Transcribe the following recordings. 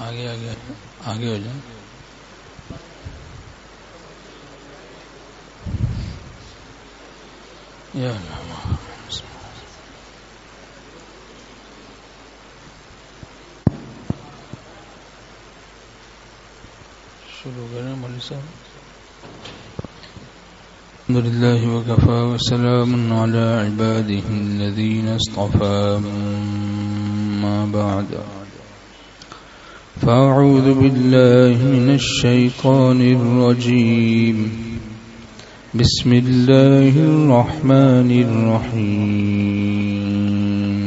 آگے ہو جائیں. یا اللہ شروع کریں مولوی صاحب. الحمد لله وكفى وسلام على عباده الذين اصطفى. ما بعد فأعوذ بالله من الشيطان الرجيم. بسم الله الرحمن الرحيم.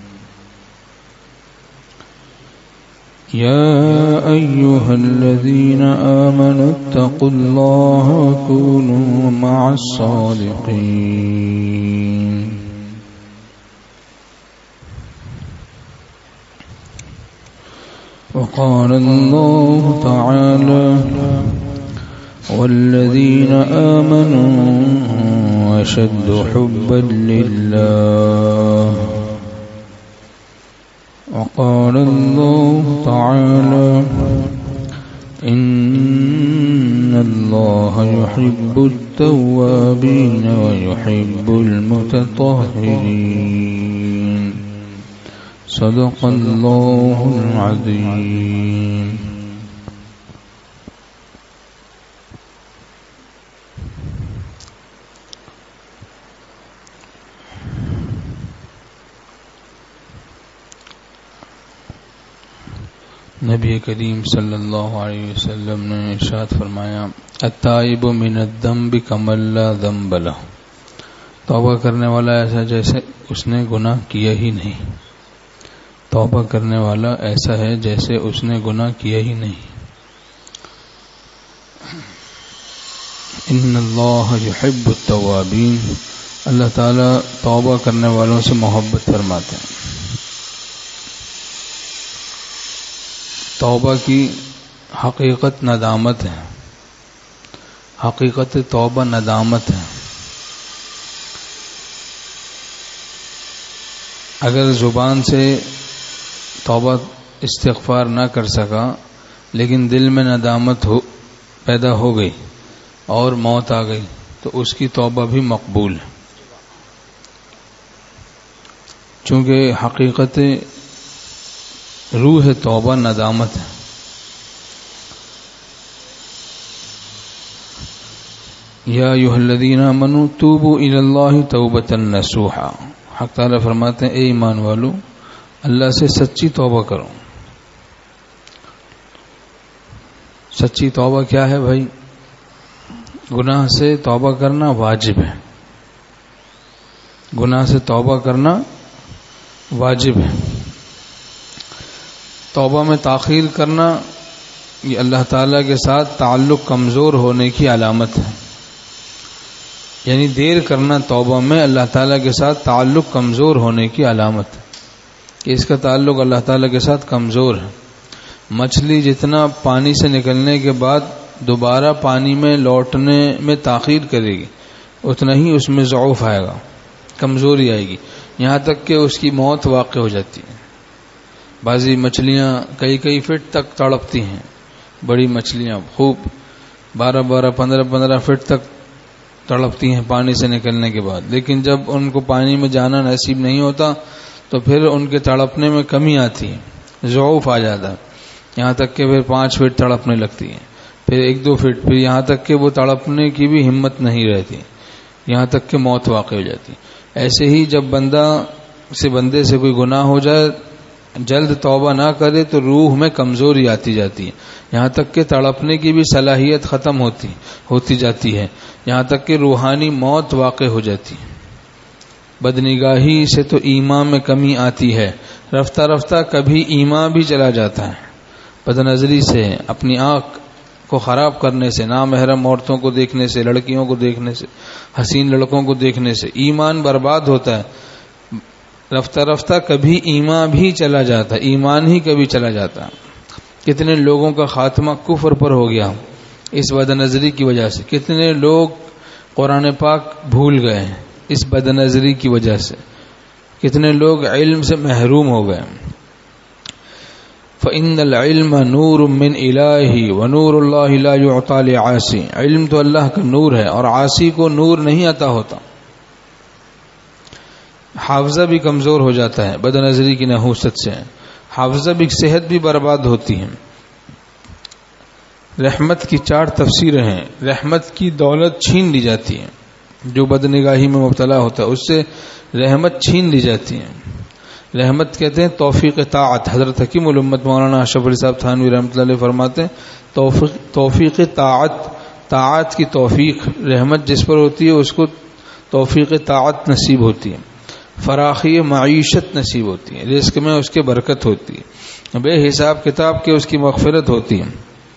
يا أيها الذين آمنوا اتقوا الله وكونوا مع الصادقين. وقال الله تعالى والذين آمنوا أشد حبا لله. وقال الله تعالى إن الله يحب التوابين ويحب المتطهرين. صدق الله العظيم. نبی کریم صلی اللہ علیہ وسلم نے ارشاد فرمایا التائب من الذنب کمن لا ذنب له. توبہ کرنے والا ایسا جیسے اس نے گناہ کیا ہی نہیں. توبہ کرنے والا ایسا ہے جیسے اس نے گناہ کیا ہی نہیں. ان اللہ یحب التوابین. اللہ تعالی توبہ کرنے والوں سے محبت فرماتے ہیں. توبہ کی حقیقت ندامت ہے. حقیقت توبہ ندامت ہے. اگر زبان سے توبہ استغفار نہ کر سکا لیکن دل میں ندامت پیدا ہو گئی اور موت آ گئی تو اس کی توبہ بھی مقبول ہے. چونکہ حقیقت روح توبہ ندامت ہے. یا ایھا الذین آمنوا توبوا الی اللہ توبۃ نصوحا. حق تعالی فرماتے ہیں اے ایمان والو اللہ سے سچی توبہ کرو. سچی توبہ کیا ہے بھائی؟ گناہ سے توبہ کرنا واجب ہے. گناہ سے توبہ کرنا واجب ہے. توبہ میں تاخیر کرنا یہ اللہ تعالیٰ کے ساتھ تعلق کمزور ہونے کی علامت ہے. یعنی دیر کرنا توبہ میں اللہ تعالیٰ کے ساتھ تعلق کمزور ہونے کی علامت ہے کہ اس کا تعلق اللہ تعالیٰ کے ساتھ کمزور ہے. مچھلی جتنا پانی سے نکلنے کے بعد دوبارہ پانی میں لوٹنے میں تاخیر کرے گی اتنا ہی اس میں ضعف آئے گا، کمزوری آئے گی، یہاں تک کہ اس کی موت واقع ہو جاتی ہے. بعضی مچھلیاں کئی فٹ تک تڑپتی ہیں. بڑی مچھلیاں خوب 12-15 فٹ تک تڑپتی ہیں پانی سے نکلنے کے بعد، لیکن جب ان کو پانی میں جانا نصیب نہیں ہوتا تو پھر ان کے تڑپنے میں کمی آتی ہے، ضعف آ جاتا ہے. یہاں تک کہ پھر 5 فٹ تڑپنے لگتی ہے، پھر 1-2 فٹ، پھر یہاں تک کہ وہ تڑپنے کی بھی ہمت نہیں رہتی، یہاں تک کہ موت واقع ہو جاتی. ایسے ہی جب بندے سے کوئی گناہ ہو جائے جلد توبہ نہ کرے تو روح میں کمزوری آتی جاتی ہے، یہاں تک کہ تڑپنے کی بھی صلاحیت ختم ہوتی جاتی ہے، یہاں تک کہ روحانی موت واقع ہو جاتی ہے. بدنگاہی سے تو ایمان میں کمی آتی ہے، رفتہ رفتہ کبھی ایمان بھی چلا جاتا ہے. بدنظری سے، اپنی آنکھ کو خراب کرنے سے، نامحرم عورتوں کو دیکھنے سے، لڑکیوں کو دیکھنے سے، حسین لڑکوں کو دیکھنے سے ایمان برباد ہوتا ہے. رفتہ رفتہ کبھی ایمان بھی چلا جاتا، ایمان ہی کبھی چلا جاتا. کتنے لوگوں کا خاتمہ کفر پر ہو گیا اس بد نظری کی وجہ سے. کتنے لوگ قرآن پاک بھول گئے اس بد نظری کی وجہ سے. کتنے لوگ علم سے محروم ہو گئے. فإن العلم نور من الہ ونور اللہ لا یعطى لعاصی، علم تو اللہ کا نور ہے اور عاصی کو نور نہیں عطا ہوتا. حافظہ بھی کمزور ہو جاتا ہے بد نظری کی نحوست سے، حافظہ بھی، صحت بھی برباد ہوتی ہے. رحمت کی 4 تفسیریں ہیں. رحمت کی دولت چھین لی جاتی ہے، جو بد نگاہی میں مبتلا ہوتا ہے اس سے رحمت چھین لی جاتی ہے. رحمت کہتے ہیں توفیق طاعت. حضرت حکیم الامت مولانا اشرف علی صاحب تھانوی رحمۃ اللہ علیہ فرماتے ہیں توفیق طاعت کی توفیق، رحمت جس پر ہوتی ہے اس کو توفیق طاعت نصیب ہوتی ہے، فراخی معیشت نصیب ہوتی ہے، رزق میں اس کے برکت ہوتی ہے، بے حساب کتاب کے اس کی مغفرت ہوتی ہے،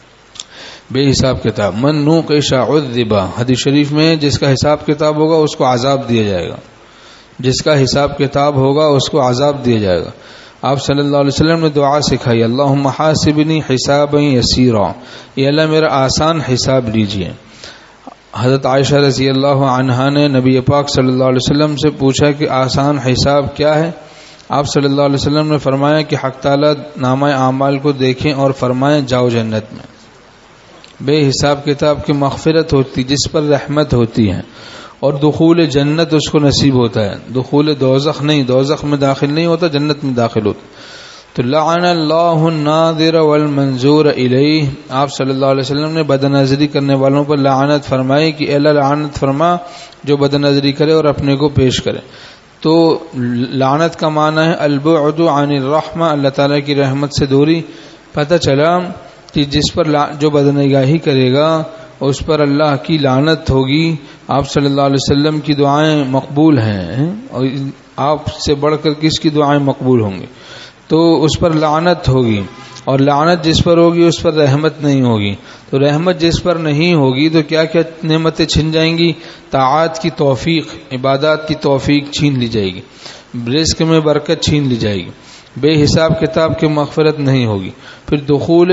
بے حساب کتاب. من نوقش عذب، حدیث شریف میں جس کا حساب کتاب ہوگا اس کو عذاب دیا جائے گا، جس کا حساب کتاب ہوگا اس کو عذاب دیا جائے گا. آپ صلی اللہ علیہ وسلم نے دعا سکھائی، اللہم حاسبنی حسابا یسیرا، یا اللہ میرا آسان حساب لیجئے. حضرت عائشہ رضی اللہ عنہا نے نبی پاک صلی اللہ علیہ وسلم سے پوچھا کہ آسان حساب کیا ہے؟ آپ صلی اللہ علیہ وسلم نے فرمایا کہ حق تعالی نامہ اعمال کو دیکھیں اور فرمائیں جاؤ جنت میں. بے حساب کتاب کی مغفرت ہوتی جس پر رحمت ہوتی ہے، اور دخول جنت اس کو نصیب ہوتا ہے. دخول دوزخ نہیں، دوزخ میں داخل نہیں ہوتا، جنت میں داخل ہوتا. تو لعن اللہ الناظر والمنظور الیہ، آپ صلی اللہ علیہ وسلم نے بد نظری کرنے والوں پر لعنت فرمائی کہ اللہ لعنت فرما جو بد نظری کرے اور اپنے کو پیش کرے. تو لعنت کا معنی ہے البعد عن الرحمہ، اللہ تعالیٰ کی رحمت سے دوری. پتہ چلا کہ جس پر جو بدنگاہی کرے گا اس پر اللہ کی لعنت ہوگی. آپ صلی اللہ علیہ وسلم کی دعائیں مقبول ہیں، اور آپ سے بڑھ کر کس کی دعائیں مقبول ہوں گی؟ تو اس پر لعنت ہوگی، اور لعنت جس پر ہوگی اس پر رحمت نہیں ہوگی. تو رحمت جس پر نہیں ہوگی تو کیا کیا نعمتیں چھن جائیں گی؟ طاعات کی توفیق، عبادات کی توفیق چھین لی جائے گی، رزق میں برکت چھین لی جائے گی، بے حساب کتاب کی مغفرت نہیں ہوگی، پھر دخول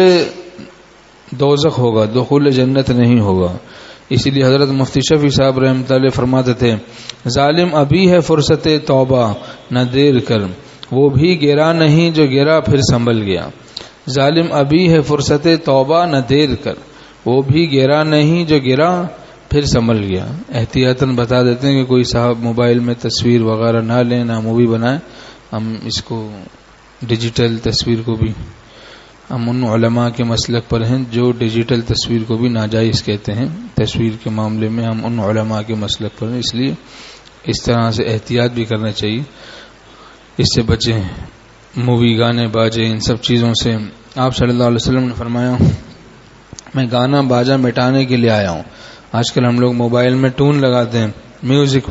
دوزخ ہوگا، دخول جنت نہیں ہوگا. اسی لیے حضرت مفتی شفیع صاحب رحمۃ اللہ فرماتے تھے ظالم ابھی ہے فرصت توبہ نہ دیر کر، وہ بھی گرا نہیں جو گرا پھر سنبھل گیا. ظالم ابھی ہے فرصت توبہ نہ دیر کر، وہ بھی گرا نہیں جو گرا پھر سنبھل گیا. احتیاطاً بتا دیتے ہیں کہ کوئی صاحب موبائل میں تصویر وغیرہ نہ لیں، نہ مووی بنائیں. ہم اس کو ڈیجیٹل تصویر کو بھی، ہم ان علماء کے مسلک پر ہیں جو ڈیجیٹل تصویر کو بھی ناجائز کہتے ہیں. تصویر کے معاملے میں ہم ان علماء کے مسلک پر ہیں، اس لیے اس طرح سے احتیاط بھی کرنا چاہیے، اس سے بچیں. مووی، گانے باجے، ان سب چیزوں سے. آپ صلی اللہ علیہ وسلم نے فرمایا میں گانا باجا مٹانے کے لیے آیا ہوں. آج کل ہم لوگ موبائل میں ٹون لگاتے ہیں، میوزک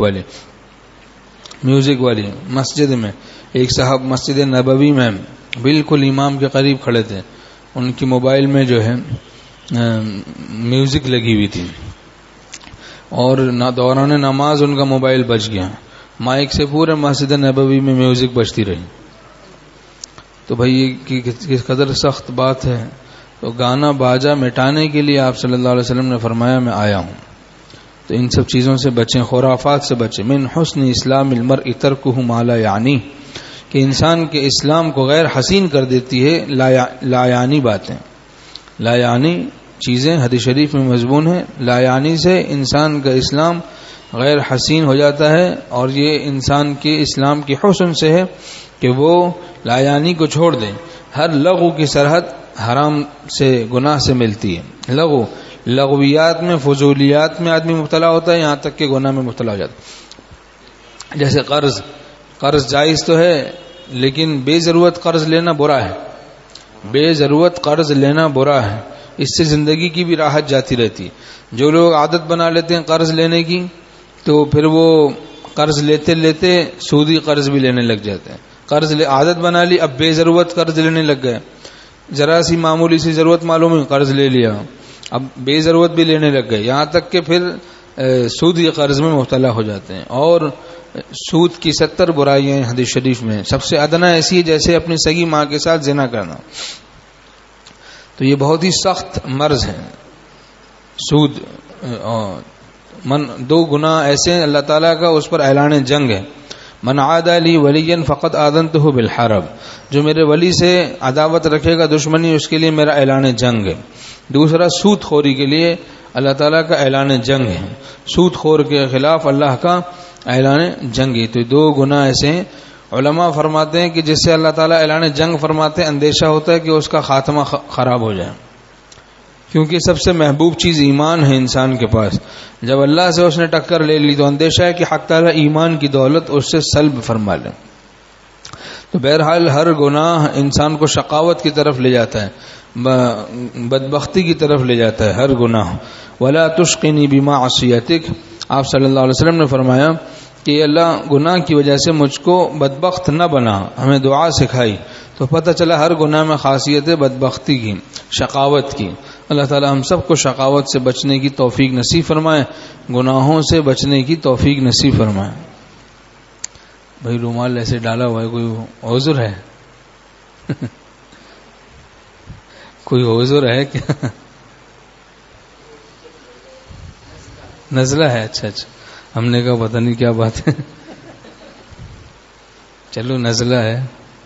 والی. مسجد میں ایک صاحب مسجد نبوی میں بالکل امام کے قریب کھڑے تھے، ان کی موبائل میں جو ہے میوزک لگی ہوئی تھی، اور دوران نماز ان کا موبائل بج گیا. مائک سے پورے مسجد نبوی میں میوزک بجتی رہی. تو بھائی یہ کس قدر سخت بات ہے. تو گانا باجا مٹانے کے لیے آپ صلی اللہ علیہ وسلم نے فرمایا میں آیا ہوں. تو ان سب چیزوں سے بچیں، خرافات سے بچیں. من حسن اسلام المرء ترکہ ما لا یعنی، کہ انسان کے اسلام کو غیر حسین کر دیتی ہے لا یعنی باتیں، لا یعنی چیزیں. حدیث شریف میں مضمون ہے لا یعنی سے انسان کا اسلام غیر حسین ہو جاتا ہے، اور یہ انسان کے اسلام کی حسن سے ہے کہ وہ لا یعنی کو چھوڑ دیں. ہر لغو کی سرحد حرام سے، گناہ سے ملتی ہے. لغویات میں، فضولیات میں آدمی مبتلا ہوتا ہے، یہاں تک کہ گناہ میں مبتلا ہو جاتا ہے. جیسے قرض جائز تو ہے، لیکن بے ضرورت قرض لینا برا ہے. بے ضرورت قرض لینا برا ہے، اس سے زندگی کی بھی راحت جاتی رہتی ہے. جو لوگ عادت بنا لیتے ہیں قرض لینے کی، تو پھر وہ قرض لیتے لیتے سودی قرض بھی لینے لگ جاتے ہیں. عادت بنا لی، اب بے ضرورت قرض لینے لگ گئے. ذرا سی معمولی سی ضرورت معلوم ہے، قرض لے لیا، اب بے ضرورت بھی لینے لگ گئے، یہاں تک کہ پھر سودی قرض میں مبتلا ہو جاتے ہیں. اور سود کی 70 برائیاں ہیں حدیث شریف میں. سب سے ادنا ایسی ہے جیسے اپنی سگی ماں کے ساتھ زنا کرنا. تو یہ بہت ہی سخت مرض ہے سود. دو گناہ ایسے ہیں اللہ تعالیٰ کا اس پر اعلان جنگ ہے. من عادى لي وليا فقد آذنته بالحرب، جو میرے ولی سے عداوت رکھے گا، دشمنی، اس کے لیے میرا اعلان جنگ ہے۔ دوسرا سود خوری کے لیے اللہ تعالیٰ کا اعلان جنگ ہے، سود خور کے خلاف اللہ کا اعلان جنگ ہے۔ تو دو گناہ ایسے ہیں، علماء فرماتے ہیں کہ جس سے اللہ تعالیٰ اعلان جنگ فرماتے ہیں، اندیشہ ہوتا ہے کہ اس کا خاتمہ خراب ہو جائے، کیونکہ سب سے محبوب چیز ایمان ہے انسان کے پاس۔ جب اللہ سے اس نے ٹکر لے لی تو اندیشہ ہے کہ حق تعالیٰ ایمان کی دولت اس سے سلب فرما لے۔ تو بہرحال ہر گناہ انسان کو شقاوت کی طرف لے جاتا ہے، بدبختی کی طرف لے جاتا ہے ہر گناہ۔ وَلَا تُشْقِنِي بِمَعْصِيَتِكَ، آپ صلی اللہ علیہ وسلم نے فرمایا کہ اللہ گناہ کی وجہ سے مجھ کو بدبخت نہ بنا، ہمیں دعا سکھائی۔ تو پتہ چلا ہر گناہ میں خاصیت ہے بدبختی کی، شقاوت کی۔ اللہ تعالی ہم سب کو شقاوت سے بچنے کی توفیق نصیب فرمائے، گناہوں سے بچنے کی توفیق نصیب فرمائے۔ بھائی رومال ایسے ڈالا ہوا ہے، کوئی عذر ہے؟ کوئی عذر ہے کیا؟ نزلہ ہے؟ اچھا اچھا، ہم نے کہا پتہ نہیں کیا بات ہے۔ چلو نزلہ ہے۔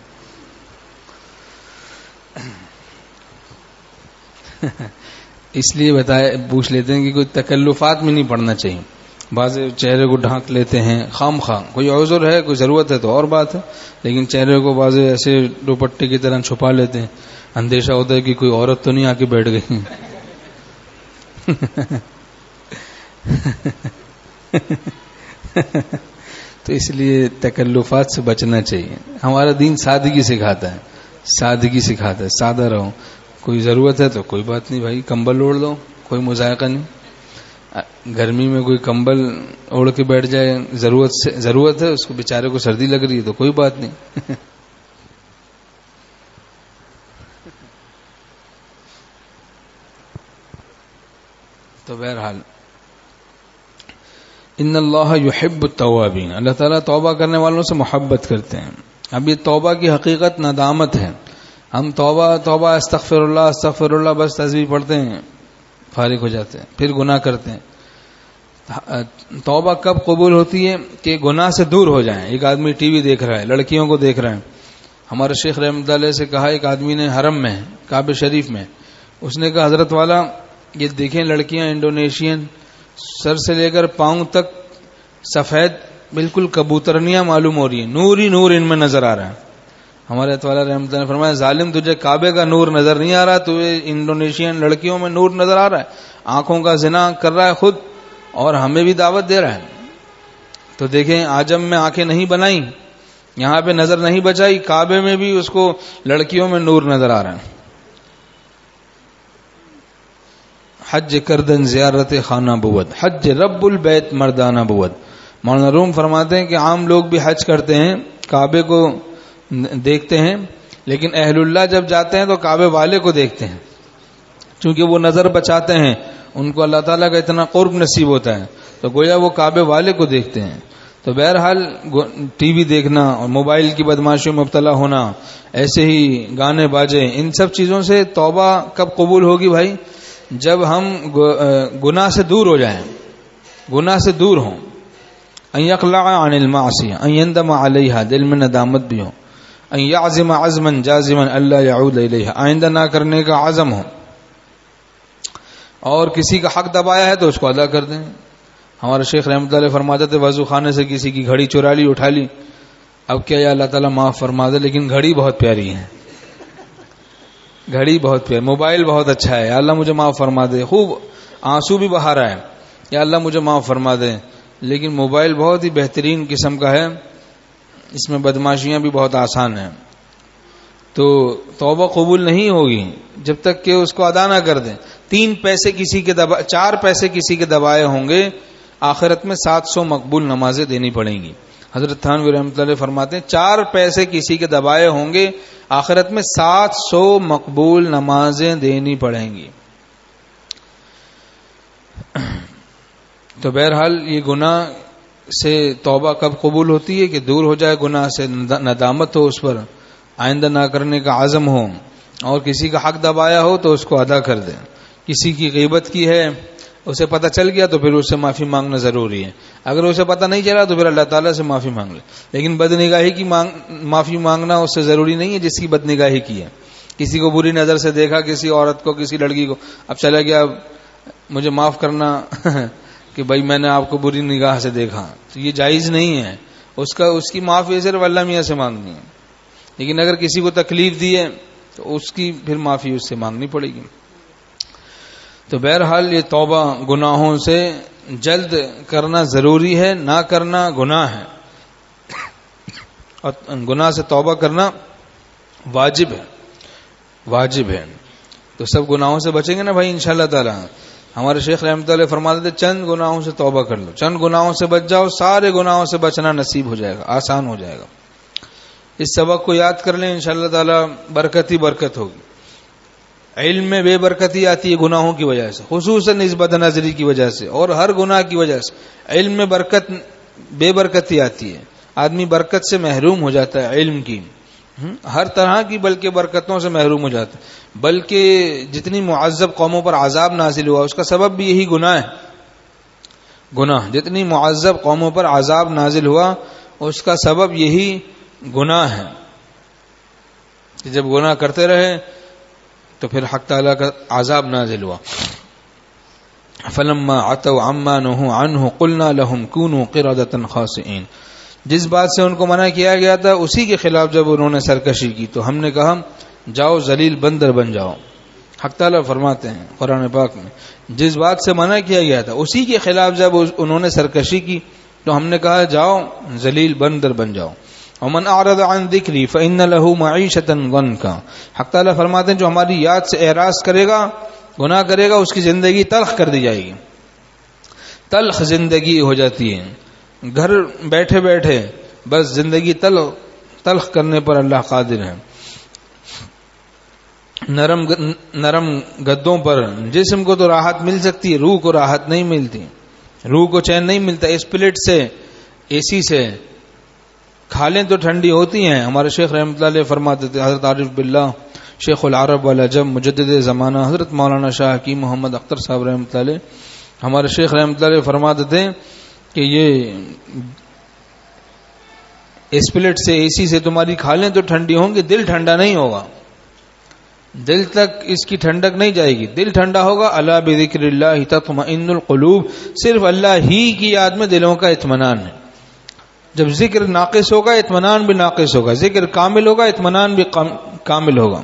اس لیے پوچھ لیتے ہیں کہ کوئی تکلفات میں نہیں پڑھنا چاہیے، بعض چہرے کو ڈھانک لیتے ہیں خام خواہ، کوئی عذر ہے، کوئی ضرورت ہے تو اور بات ہے، لیکن چہرے کو بعض ایسے دوپٹے کی طرح چھپا لیتے ہیں، اندیشہ ہوتا ہے کہ کوئی عورت تو نہیں آ کے بیٹھ گئی۔ تو اس لیے تکلفات سے بچنا چاہیے۔ ہمارا دین سادگی سکھاتا ہے، سادگی سکھاتا ہے، سادہ رہو۔ کوئی ضرورت ہے تو کوئی بات نہیں بھائی، کمبل اوڑھ لو، کوئی مذائقہ نہیں۔ گرمی میں کوئی کمبل اوڑھ کے بیٹھ جائے، ضرورت ہے، اس کو بیچارے کو سردی لگ رہی ہے تو کوئی بات نہیں۔ تو بہرحال ان اللہ یحب التوابین، اللہ تعالیٰ توبہ کرنے والوں سے محبت کرتے ہیں۔ اب یہ توبہ کی حقیقت ندامت ہے۔ ہم توبہ استغفر اللہ بس تسبیح پڑھتے ہیں، فارغ ہو جاتے ہیں، پھر گناہ کرتے ہیں۔ توبہ کب قبول ہوتی ہے؟ کہ گناہ سے دور ہو جائیں۔ ایک آدمی ٹی وی دیکھ رہا ہے، لڑکیوں کو دیکھ رہا ہے۔ ہمارے شیخ رحمۃ اللہ علیہ سے کہا، ایک آدمی نے حرم میں، کعبہ شریف میں، اس نے کہا حضرت والا یہ دیکھیں لڑکیاں انڈونیشین، سر سے لے کر پاؤں تک سفید بالکل کبوترنیاں معلوم ہو رہی ہیں، نور ہی نور ان میں نظر آ رہا ہے۔ ہمارے اتوالا رحمۃ اللہ نے فرمایا، ظالم تجھے کعبے کا نور نظر نہیں آ رہا، تجھے انڈونیشین لڑکیوں میں نور نظر آ رہا ہے، آنکھوں کا زنا کر رہا ہے خود اور ہمیں بھی دعوت دے رہا ہے۔ تو دیکھیں عجم میں آنکھیں نہیں بنائیں، یہاں پہ نظر نہیں بچائی، کعبے میں بھی اس کو لڑکیوں میں نور نظر آ رہا ہے۔ حج کردن زیارت خانہ بود، حج رب البیت مردانہ بود۔ مولانا روم فرماتے ہیں کہ عام لوگ بھی حج کرتے ہیں، کعبے کو دیکھتے ہیں، لیکن اہل اللہ جب جاتے ہیں تو کعبے والے کو دیکھتے ہیں، چونکہ وہ نظر بچاتے ہیں، ان کو اللہ تعالیٰ کا اتنا قرب نصیب ہوتا ہے، تو گویا وہ کعبے والے کو دیکھتے ہیں۔ تو بہرحال ٹی وی دیکھنا اور موبائل کی بدماشیوں میں مبتلا ہونا، ایسے ہی گانے باجے، ان سب چیزوں سے توبہ کب قبول ہوگی بھائی؟ جب ہم گناہ سے دور ہو جائیں، گناہ سے دور ہوں، ان یقلع عن المعصیہ، ان یندم علیہا، دل میں ندامت بھی ہو، ان یعزم عزما جازما الا یعود الیہا، آئندہ نہ کرنے کا عزم ہو، اور کسی کا حق دبایا ہے تو اس کو ادا کر دیں۔ ہمارے شیخ رحمۃ اللہ علیہ فرماتے تھے، وضو خانے سے کسی کی گھڑی چرا لی، اٹھا لی، اب کیا یا اللہ تعالیٰ معاف فرما دے، لیکن گھڑی بہت پیاری ہے، گھڑی بہت پیاری، موبائل بہت اچھا ہے، یا اللہ مجھے معاف فرما دے، خوب آنسو بھی بہا رہا ہے، یا اللہ مجھے معاف فرما دے، لیکن موبائل بہت ہی بہترین قسم کا ہے، اس میں بدماشیاں بھی بہت آسان ہیں۔ تو توبہ قبول نہیں ہوگی جب تک کہ اس کو ادا نہ کر دیں۔ 4 پیسے کسی کے دبائے ہوں گے، آخرت میں 700 مقبول نمازیں دینی پڑیں گی۔ حضرت تھانوی رحمۃ اللہ فرماتے ہیں 4 پیسے کسی کے دبائے ہوں گے، آخرت میں 700 مقبول نمازیں دینی پڑیں گی۔ تو بہرحال یہ گناہ سے توبہ کب قبول ہوتی ہے؟ کہ دور ہو جائے گناہ سے، ندامت ہو اس پر، آئندہ نہ کرنے کا عزم ہو، اور کسی کا حق دبایا ہو تو اس کو ادا کر دیں۔ کسی کی غیبت کی ہے اسے پتہ چل گیا تو پھر اس سے معافی مانگنا ضروری ہے. اگر اسے پتہ نہیں چلا تو پھر اللہ تعالیٰ سے معافی مانگ لے. لیکن بدنگاہی کی معافی مانگنا اس سے ضروری نہیں ہے جس کی بدنگاہی کی ہے. کسی کو بری نظر سے دیکھا، کسی عورت کو، کسی لڑکی کو، اب چلا گیا مجھے معاف کرنا کہ بھائی میں نے آپ کو بری نگاہ سے دیکھا، تو یہ جائز نہیں ہے. اس کی معافی صرف اللہ میاں سے مانگنی ہے. لیکن اگر کسی کو تکلیف دی ہے تو اس کی پھر معافی اس سے مانگنی پڑے گی. تو بہرحال یہ توبہ گناہوں سے جلد کرنا ضروری ہے، نہ کرنا گناہ ہے، اور گناہ سے توبہ کرنا واجب ہے. واجب ہے. تو سب گناہوں سے بچیں گے نا بھائی انشاءاللہ تعالی. ہمارے شیخ رحمۃ اللہ فرماتے تھے چند گناہوں سے توبہ کر لو، چند گناہوں سے بچ جاؤ، سارے گناہوں سے بچنا نصیب ہو جائے گا، آسان ہو جائے گا. اس سبق کو یاد کر لیں، انشاءاللہ تعالی برکت ہی برکت ہوگی. علم میں بے برکتی آتی ہے گناہوں کی وجہ سے، خصوصاً اس بد نظری کی وجہ سے اور ہر گناہ کی وجہ سے. علم میں بے برکتی آتی ہے، آدمی برکت سے محروم ہو جاتا ہے. علم کی ہر طرح کی بلکہ برکتوں سے محروم ہو جاتا ہے. بلکہ جتنی معذب قوموں پر عذاب نازل ہوا اس کا سبب بھی یہی گناہ ہے. گناہ، جتنی معذب قوموں پر عذاب نازل ہوا اس کا سبب یہی گناہ ہے کہ جب گناہ کرتے رہے تو پھر حق تعالیٰ کا عذاب نازل ہوا. فلما عتوا عما نهوا عنه قلنا لهم كونوا قردة خاسئين. جس بات سے ان کو منع کیا گیا تھا اسی کے خلاف جب انہوں نے سرکشی کی تو ہم نے کہا جاؤ ذلیل بندر بن جاؤ. حق تعالیٰ فرماتے ہیں قرآن پاک میں جس بات سے منع کیا گیا تھا اسی کے خلاف جب انہوں نے سرکشی کی تو ہم نے کہا جاؤ ذلیل بندر بن جاؤ. ومن اعرض عن ذکری فإن له معیشۃ ضنکا. حق تعالیٰ فرماتے ہیں جو ہماری یاد سے اعراض کرے گا، گناہ کرے گا، اس کی زندگی تلخ کر دی جائے گی. تلخ زندگی ہو جاتی ہے. گھر بیٹھے بیٹھے بس زندگی تلخ کرنے پر اللہ قادر ہے. نرم گدوں پر جسم کو تو راحت مل سکتی ہے، روح کو راحت نہیں ملتی، روح کو چین نہیں ملتا. اس پلیٹ سے، اے سی سے کھالیں تو ٹھنڈی ہوتی ہیں. ہمارے شیخ رحمۃ اللہ علیہ فرماتے تھے، حضرت عارف باللہ شیخ العرب والعجم مجدد زمانہ حضرت مولانا شاہ حکیم محمد اختر صاحب رحمۃ اللہ علیہ، ہمارے شیخ رحمۃ اللہ علیہ فرماتے تھے کہ یہ اس پلیٹ سے، اے سی سے تمہاری کھالیں تو ٹھنڈی ہوں گی، دل ٹھنڈا نہیں ہوگا، دل تک اس کی ٹھنڈک نہیں جائے گی. دل ٹھنڈا ہوگا الا بذکر اللہ تطمئن القلوب. صرف اللہ ہی کی یاد میں دلوں کا اطمینان ہے. جب ذکر ناقص ہوگا اطمینان بھی ناقص ہوگا، ذکر کامل ہوگا اطمینان بھی کامل ہوگا.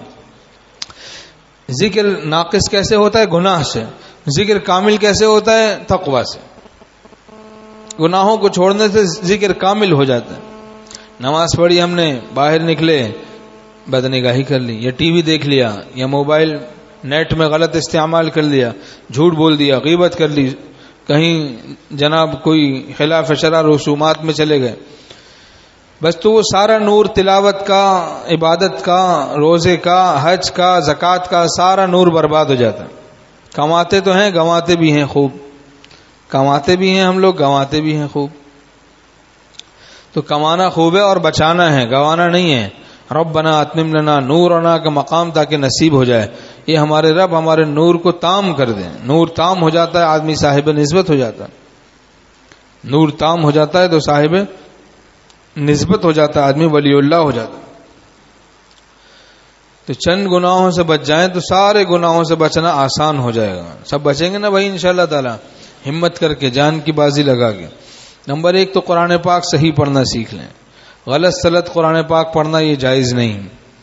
ذکر ناقص کیسے ہوتا ہے؟ گناہ سے. ذکر کامل کیسے ہوتا ہے؟ تقوی سے. گناہوں کو چھوڑنے سے ذکر کامل ہو جاتا ہے. نماز پڑھی ہم نے، باہر نکلے بدنگاہی کر لی، یا ٹی وی دیکھ لیا، یا موبائل نیٹ میں غلط استعمال کر لیا، جھوٹ بول دیا، غیبت کر لی، کہیں جناب کوئی خلاف شرع رسومات میں چلے گئے، بس تو وہ سارا نور تلاوت کا، عبادت کا، روزے کا، حج کا، زکوٰۃ کا سارا نور برباد ہو جاتا ہے. کماتے تو ہیں، گنواتے بھی ہیں خوب. کماتے بھی ہیں ہم لوگ، گنواتے بھی ہیں خوب. تو کمانا خوب ہے اور بچانا ہے، گنوانا نہیں ہے. ربنا اتمم لنا نورنا کا مقام تاکہ نصیب ہو جائے. یہ ہمارے رب ہمارے نور کو تام کر دیں. نور تام ہو جاتا ہے آدمی صاحب نسبت ہو جاتا ہے. نور تام ہو جاتا ہے تو صاحب نسبت ہو جاتا ہے، آدمی ولی اللہ ہو جاتا ہے. تو چند گناہوں سے بچ جائیں تو سارے گناہوں سے بچنا آسان ہو جائے گا. سب بچیں گے نا بھائی انشاءاللہ تعالی، ہمت کر کے، جان کی بازی لگا کے. نمبر 1 تو قرآن پاک صحیح پڑھنا سیکھ لیں. غلط سلط قرآن پاک پڑھنا یہ جائز نہیں.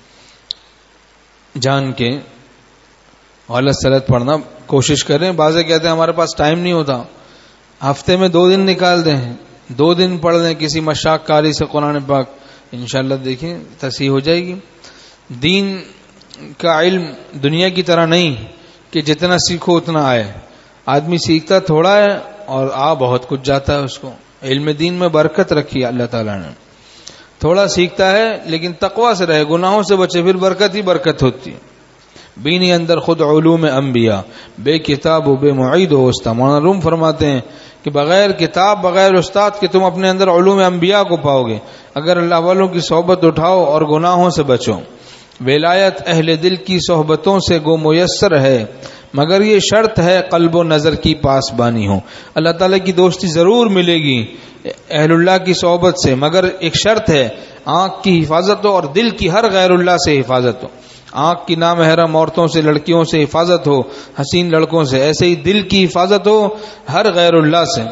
جان کے غلط سلط پڑھنا کوشش کریں. بعضے کہتے ہیں ہمارے پاس ٹائم نہیں ہوتا، ہفتے میں 2 دن نکال دیں، 2 دن پڑھ لیں کسی مشاق کاری سے قرآن پاک، انشاءاللہ دیکھیں تصحیح ہو جائے گی. دین کا علم دنیا کی طرح نہیں کہ جتنا سیکھو اتنا آئے. آدمی سیکھتا تھوڑا ہے اور بہت کچھ جاتا ہے اس کو. علم دین میں برکت رکھی ہے اللہ تعالیٰ نے. تھوڑا سیکھتا ہے لیکن تقوی سے رہے، گناہوں سے بچے، پھر برکت ہی برکت ہوتی ہے. بینی اندر خود علوم انبیاء، بے کتاب و بے معید و استاد. مولانا روم فرماتے ہیں کہ بغیر کتاب، بغیر استاد کے تم اپنے اندر علوم انبیاء کو پاؤ گے اگر اللہ والوں کی صحبت اٹھاؤ اور گناہوں سے بچو. ولایت اہل دل کی صحبتوں سے گو میسر ہے، مگر یہ شرط ہے قلب و نظر کی پاسبانی ہو. اللہ تعالیٰ کی دوستی ضرور ملے گی اہل اللہ کی صحبت سے، مگر ایک شرط ہے آنکھ کی حفاظت ہو اور دل کی ہر غیر اللہ سے حفاظت ہو. آنکھ کی نامحرم عورتوں سے، لڑکیوں سے حفاظت ہو، حسین لڑکوں سے، ایسے ہی دل کی حفاظت ہو ہر غیر اللہ سے.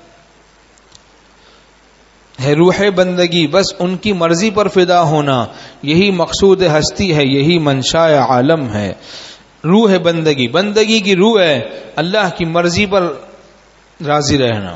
ہے روح بندگی بس ان کی مرضی پر فدا ہونا، یہی مقصود ہستی ہے، یہی منشاء عالم ہے. روح بندگی، بندگی کی روح ہے اللہ کی مرضی پر راضی رہنا.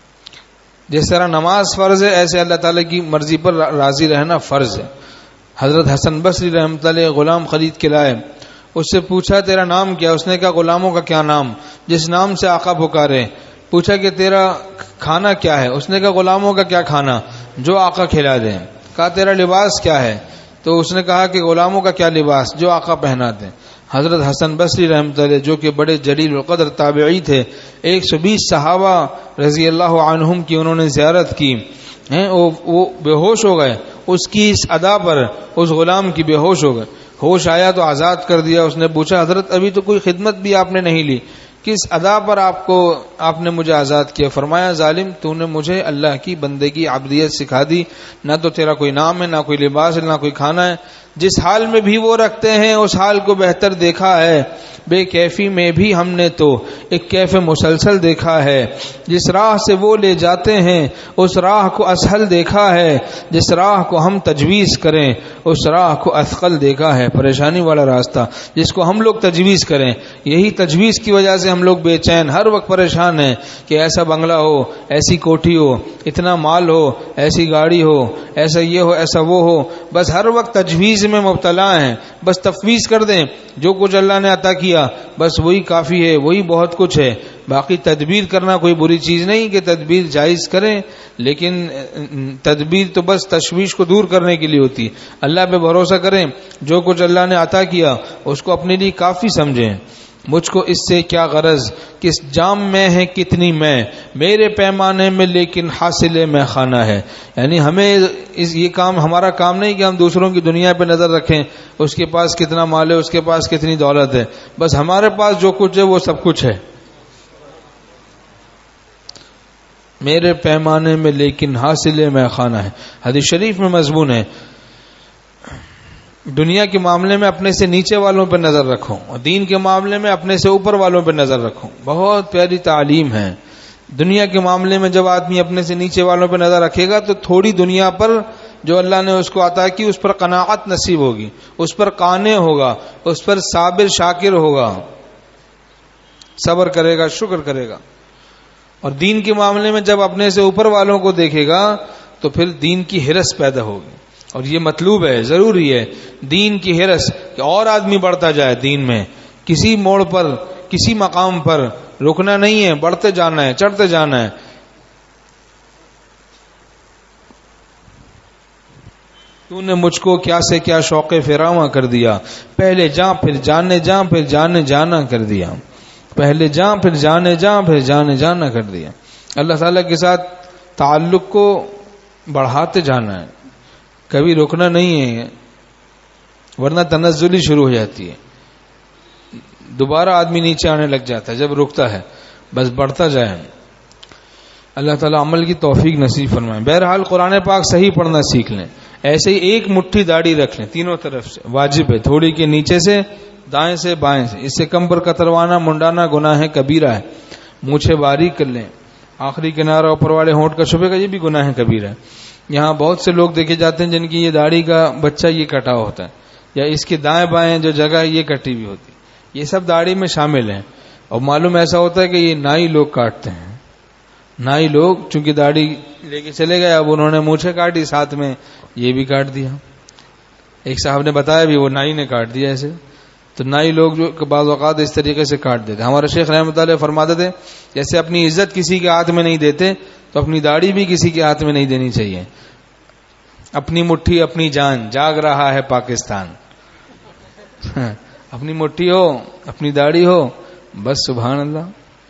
جس طرح نماز فرض ہے ایسے اللہ تعالیٰ کی مرضی پر راضی رہنا فرض ہے. حضرت حسن بصری رحمۃ اللہ غلام خرید کے لائے، اس سے پوچھا تیرا نام کیا؟ اس نے کہا غلاموں کا کیا نام، جس نام سے آقا پکارے. پوچھا کہ تیرا کھانا کیا ہے؟ اس نے کہا غلاموں کا کیا کھانا، جو آقا کھلا دیں. کہا تیرا لباس کیا ہے؟ تو اس نے کہا کہ غلاموں کا کیا لباس، جو آقا پہنا دیں. حضرت حسن بصری رحمۃ اللہ جو کہ بڑے جلیل القدر تابعی تھے، 120 صحابہ رضی اللہ عنہم کی انہوں نے زیارت کی، وہ بے ہوش ہو گئے اس کی اس ادا پر، اس غلام کی بے ہوش ہو گئے. ہوش آیا تو آزاد کر دیا. اس نے پوچھا حضرت ابھی تو کوئی خدمت بھی آپ نے نہیں لی، کس ادا پر آپ نے مجھے آزاد کیا؟ فرمایا ظالم تو نے مجھے اللہ کی بندگی عبدیت سکھا دی، نہ تو تیرا کوئی نام ہے، نہ کوئی لباس ہے، نہ کوئی کھانا ہے. جس حال میں بھی وہ رکھتے ہیں اس حال کو بہتر دیکھا ہے. بے کیفی میں بھی ہم نے تو ایک کیف مسلسل دیکھا ہے. جس راہ سے وہ لے جاتے ہیں اس راہ کو اسہل دیکھا ہے. جس راہ کو ہم تجویز کریں اس راہ کو اثقل دیکھا ہے. پریشانی والا راستہ جس کو ہم لوگ تجویز کریں، یہی تجویز کی وجہ سے ہم لوگ بے چین ہر وقت پریشان ہیں کہ ایسا بنگلہ ہو، ایسی کوٹھی ہو، اتنا مال ہو، ایسی گاڑی ہو، ایسا یہ ہو، ایسا وہ ہو. بس ہر وقت تجویز میں مبتلا ہیں. بس تفویض کر دیں، جو کچھ اللہ نے عطا کیا بس وہی کافی ہے، وہی بہت کچھ ہے. باقی تدبیر کرنا کوئی بری چیز نہیں کہ تدبیر جائز کریں، لیکن تدبیر تو بس تشویش کو دور کرنے کے لیے ہوتی ہے. اللہ پہ بھروسہ کریں، جو کچھ اللہ نے عطا کیا اس کو اپنے لیے کافی سمجھیں. مجھ کو اس سے کیا غرض، کس جام میں ہے کتنی میں، میرے پیمانے میں لیکن حاصل میں خانہ ہے. یعنی ہمیں یہ کام، ہمارا کام نہیں کہ ہم دوسروں کی دنیا پہ نظر رکھیں، اس کے پاس کتنا مال ہے، اس کے پاس کتنی دولت ہے. بس ہمارے پاس جو کچھ ہے وہ سب کچھ ہے. میرے پیمانے میں لیکن حاصل میں خانہ ہے. حدیث شریف میں مضمون ہے دنیا کے معاملے میں اپنے سے نیچے والوں پہ نظر رکھو اور دین کے معاملے میں اپنے سے اوپر والوں پہ نظر رکھو. بہت پیاری تعلیم ہے. دنیا کے معاملے میں جب آدمی اپنے سے نیچے والوں پہ نظر رکھے گا تو تھوڑی دنیا پر جو اللہ نے اس کو عطا کی اس پر قناعت نصیب ہوگی، اس پر قانع ہوگا، اس پر صابر شاکر ہوگا، صبر کرے گا، شکر کرے گا. اور دین کے معاملے میں جب اپنے سے اوپر والوں کو دیکھے گا تو پھر دین کی ہرس پیدا ہوگی. اور یہ مطلوب ہے، ضروری ہے دین کی ہرس کہ اور آدمی بڑھتا جائے دین میں. کسی موڑ پر، کسی مقام پر رکنا نہیں ہے، بڑھتے جانا ہے، چڑھتے جانا ہے. تو نے مجھ کو کیا سے کیا شوق فراواں کر دیا، پہلے جاں پھر جانے جاں پھر جانے جانا کر دیا. پہلے جاں پھر جانے جاں پھر جانے جانا کر دیا. اللہ تعالیٰ کے ساتھ تعلق کو بڑھاتے جانا ہے، کبھی رکنا نہیں ہے، ورنہ تنزلی شروع ہو جاتی ہے. دوبارہ آدمی نیچے آنے لگ جاتا ہے جب رکتا ہے. بس بڑھتا جائے. اللہ تعالیٰ عمل کی توفیق نصیب فرمائے. بہرحال قرآن پاک صحیح پڑھنا سیکھ لیں. ایسے ہی ایک مٹھی داڑھی رکھ لیں تینوں طرف سے، واجب ہے. تھوڑی کے نیچے سے، دائیں سے، بائیں سے. اس سے کم پر کتروانا، منڈانا گناہ ہے کبیرہ ہے. مونچھیں باریک کر لیں. آخری کنارہ اوپر والے ہونٹ کا چھپے گا، یہ بھی گناہ ہے کبیرہ ہے. یہاں بہت سے لوگ دیکھے جاتے ہیں جن کی یہ داڑھی کا بچہ یہ کٹا ہوتا ہے، یا اس کے دائیں بائیں جو جگہ ہے یہ کٹی ہوئی ہوتی ہے. یہ سب داڑھی میں شامل ہیں. اور معلوم ایسا ہوتا ہے کہ یہ نائی لوگ کاٹتے ہیں. نائی لوگ چونکہ داڑھی لے کے چلے گئے، اب انہوں نے مونچھیں کاٹی، ساتھ میں یہ بھی کاٹ دیا. ایک صاحب نے بتایا بھی وہ نائی نے کاٹ دیا ایسے. تو نائی لوگ جو بعض اوقات اس طریقے سے کاٹ دیتے. ہمارے شیخ رحمۃ اللہ فرماتے تھے جیسے اپنی عزت کسی کے ہاتھ میں نہیں دیتے تو اپنی داڑھی بھی کسی کے ہاتھ میں نہیں دینی چاہیے. اپنی مٹھی اپنی جان، جاگ رہا ہے پاکستان. اپنی مٹھی ہو، اپنی داڑھی ہو، بس سبحان اللہ.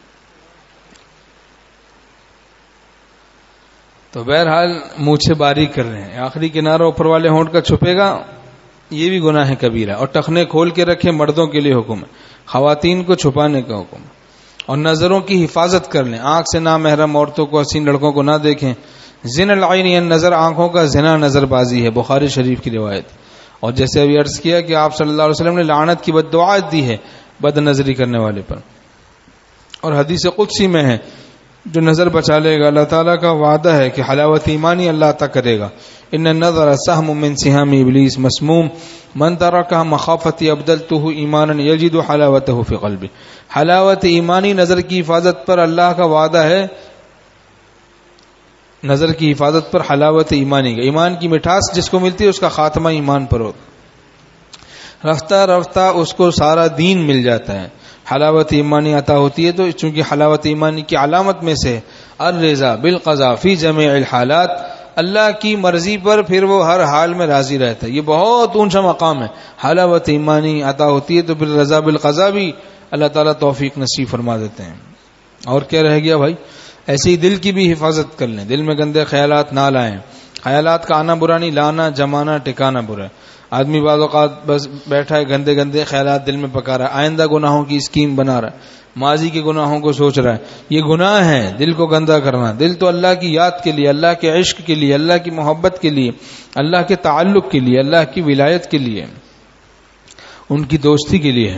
تو بہرحال مونچھیں باریک کر رہے ہیں. آخری کنارہ اوپر والے ہونٹ کا چھپے گا، یہ بھی گناہ ہے کبیرہ. اور ٹخنے کھول کے رکھے، مردوں کے لیے حکم ہے. خواتین کو چھپانے کا حکم، اور نظروں کی حفاظت کر لیں، آنکھ سے نامحرم عورتوں کو، حسین لڑکوں کو نہ دیکھیں۔ زنا العین یعنی نظر، آنکھوں کا زنا نظر بازی ہے، بخاری شریف کی روایت۔ اور جیسے ابھی عرض کیا کہ آپ صلی اللہ علیہ وسلم نے لعنت کی بد دعا دی ہے بد نظری کرنے والے پر، اور حدیث قدسی میں ہے جو نظر بچا لے گا اللہ تعالیٰ کا وعدہ ہے کہ حلاوت ایمانی اللہ عطا کرے گا۔ ان النظر سهم من سهام ابلیس مسموم من ترکہ مخافتی ابدلتہ ایمانا یجد حلاوتہ فی قلبہ۔ حلاوت ایمانی نظر کی حفاظت پر اللہ کا وعدہ ہے، نظر کی حفاظت پر حلاوت ایمانی کا، ایمان کی مٹھاس جس کو ملتی ہے اس کا خاتمہ ایمان پر ہوتا، رفتہ رفتہ اس کو سارا دین مل جاتا ہے۔ حلاوت ایمانی عطا ہوتی ہے تو چونکہ حلاوت ایمانی کی علامت میں سے الرضا بالقضاء فی جمیع الحالات، اللہ کی مرضی پر پھر وہ ہر حال میں راضی رہتا ہے، یہ بہت اونچا مقام ہے۔ حلاوت ایمانی عطا ہوتی ہے تو پھر رضا بالقضاء بھی اللہ تعالیٰ توفیق نصیب فرما دیتے ہیں۔ اور کیا رہ گیا بھائی؟ ایسے ہی دل کی بھی حفاظت کر لیں، دل میں گندے خیالات نہ لائیں، خیالات کا آنا برا نہیں، لانا جمانا ٹکانا برا ہے۔ آدمی بعض اوقات بس بیٹھا ہے گندے گندے خیالات دل میں پکا رہا ہے، آئندہ گناہوں کی اسکیم بنا رہا ہے، ماضی کے گناہوں کو سوچ رہا ہے، یہ گناہ ہے دل کو گندا کرنا۔ دل تو اللہ کی یاد کے لیے، اللہ کے عشق کے لیے، اللہ کی محبت کے لیے، اللہ کے تعلق کے لیے، اللہ کی ولایت کے لیے، ان کی دوستی کے لیے ہے۔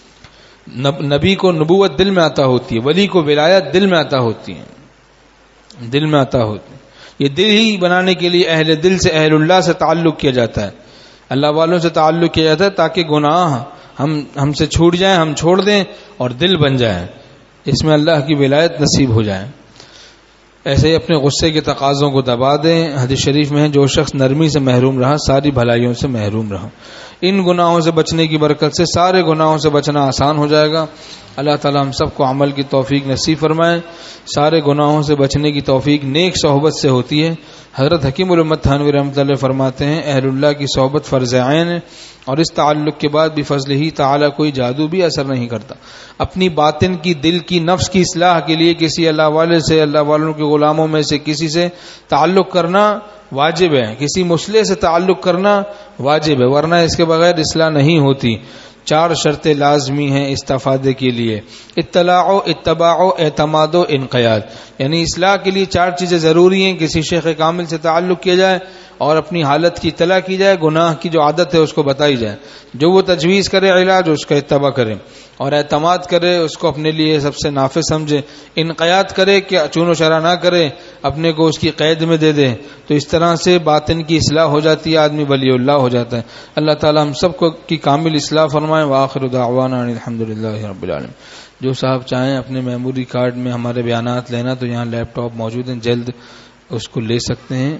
نبی کو نبوت دل میں عطا ہوتی ہے، ولی کو ولایت دل میں عطا ہوتی ہے، دل میں عطا ہوتی ہے۔ یہ دل ہی بنانے کے لیے اہل دل سے، اہل اللہ سے تعلق کیا جاتا ہے، اللہ والوں سے تعلق کیا جاتا ہے تاکہ گناہ ہم سے چھوٹ جائیں، ہم چھوڑ دیں اور دل بن جائیں، اس میں اللہ کی ولایت نصیب ہو جائے۔ ایسے ہی اپنے غصے کے تقاضوں کو دبا دیں۔ حدیث شریف میں ہے جو شخص نرمی سے محروم رہا ساری بھلائیوں سے محروم رہا۔ ان گناہوں سے بچنے کی برکت سے سارے گناہوں سے بچنا آسان ہو جائے گا۔ اللہ تعالی ہم سب کو عمل کی توفیق نصیب فرمائے۔ سارے گناہوں سے بچنے کی توفیق نیک صحبت سے ہوتی ہے۔ حضرت حکیم الامت تھانوی رحمۃ اللہ فرماتے ہیں اہل اللہ کی صحبت فرض عین ہے، اور اس تعلق کے بعد بھی فضل ہی تعالی کوئی جادو بھی اثر نہیں کرتا۔ اپنی باطن کی، دل کی، نفس کی اصلاح کے لیے کسی اللہ والے سے، اللہ والوں کے غلاموں میں سے کسی سے تعلق کرنا واجب ہے، کسی مصلح سے تعلق کرنا واجب ہے، ورنہ اس کے بغیر اصلاح نہیں ہوتی۔ 4 شرطیں لازمی ہیں استفادے کے لیے: اطلاع، اتباع، اعتماد و انقیاد۔ یعنی اصلاح کے لیے 4 چیزیں ضروری ہیں: کسی شیخ کامل سے تعلق کیا جائے اور اپنی حالت کی اطلاع کی جائے، گناہ کی جو عادت ہے اس کو بتائی جائے، جو وہ تجویز کرے علاج اس کا اتباع کرے، اور اعتماد کرے، اس کو اپنے لیے سب سے نافع سمجھے، انقیاد کرے کہ چون و چرا نہ کرے، اپنے کو اس کی قید میں دے دے۔ تو اس طرح سے باطن کی اصلاح ہو جاتی ہے، آدمی ولی اللہ ہو جاتا ہے۔ اللہ تعالی ہم سب کو کی کامل اصلاح فرمائے۔ وآخر دعوانا الحمدللہ رب العالمین۔ جو صاحب چاہیں اپنے میموری کارڈ میں ہمارے بیانات لینا تو یہاں لیپ ٹاپ موجود ہیں، جلد اس کو لے سکتے ہیں،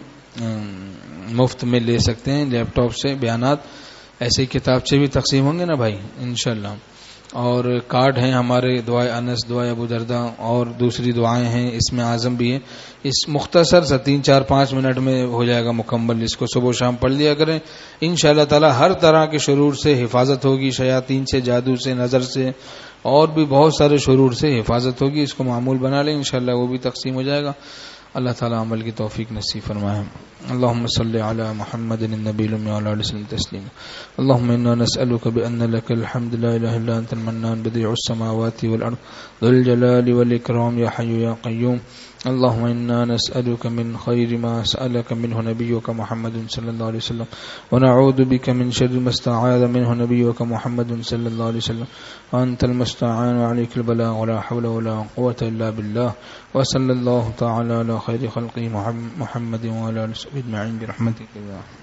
مفت میں لے سکتے ہیں لیپ ٹاپ سے بیانات۔ ایسے کتابچے بھی تقسیم ہوں گے نا بھائی انشاءاللہ، اور کارڈ ہیں ہمارے، دعائے انس، دعائے ابو درداء اور دوسری دعائیں ہیں، اس میں اعظم بھی ہے۔ اس مختصر سا 3-4-5 منٹ میں ہو جائے گا مکمل، اس کو صبح و شام پڑھ لیا کریں انشاءاللہ تعالی۔ ہر طرح کے شرور سے حفاظت ہوگی، شیاطین سے، جادو سے، نظر سے، اور بھی بہت سارے شرور سے حفاظت ہوگی۔ اس کو معمول بنا لیں انشاءاللہ، وہ بھی تقسیم ہو جائے گا۔ اللہ تعالی عمل کی توفیق نصیب فرمائے۔ اللهم صل على محمد النبي الأمي وعلى آله وسلم تسليما۔ اللهم إنا نسألك بأن لك الحمد لا إله إلا أنت المنان بديع السماوات والأرض ذو الجلال والإكرام يا حي يا قيوم۔ اللهم إنا نسألك من خير ما سألك منه نبيك محمد صلى الله عليه وسلم، ونعوذ بك من شر ما استعاذ منه نبيك محمد صلى الله عليه وسلم، وأنت المستعان وعليك البلاغ ولا حول ولا قوة إلا بالله، وصلى الله تعالى على خير خلقه محمد وعلى آله وصحبه أجمعين برحمتك يا